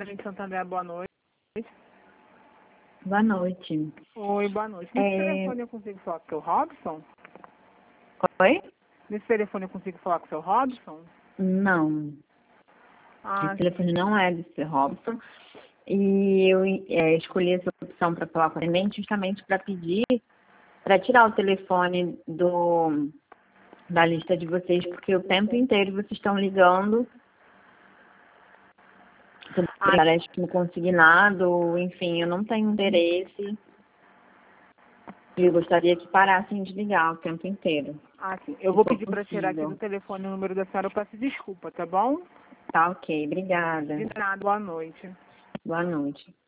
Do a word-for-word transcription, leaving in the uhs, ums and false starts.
Gente Santander, boa noite. Boa noite. Oi, boa noite. Nesse É... telefone eu consigo falar com o seu Robson? Oi? Nesse telefone eu consigo falar com o seu Robson? Não. Ah, Esse telefone não é do seu Robson. E eu é, escolhi essa opção para falar com a atendente justamente para pedir, para tirar o telefone do, da lista de vocês, porque o tempo inteiro vocês estão ligando sobre ah, empréstimo consignado, enfim, eu não tenho interesse. E eu gostaria que parassem de ligar o tempo inteiro. ah, sim. Eu Se vou for pedir para tirar aqui do possível. telefone o número da senhora. Eu peço desculpa, tá bom? Tá ok, obrigada. De nada, boa noite. Boa noite.